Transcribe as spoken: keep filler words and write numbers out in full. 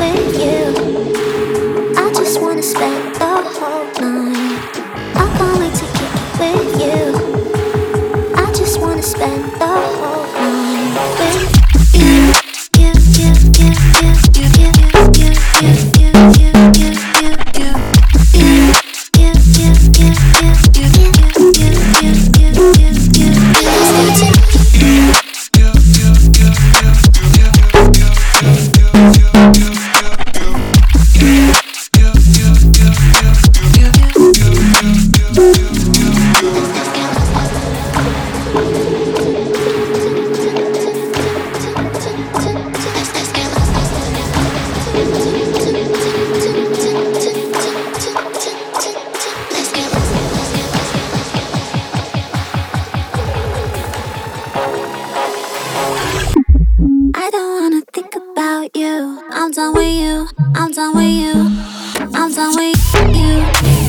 with you. I just wanna spend the whole night. I can't wait to kick it with you. I just wanna spend the whole night with you. You, you, you, you, you, you, you, you, you, you, you, you, you, you. You, you, you, you, you, you, you, you, you, you, you, you. I don't wanna think about you. I'm done with you. I'm done with you. I'm done with you.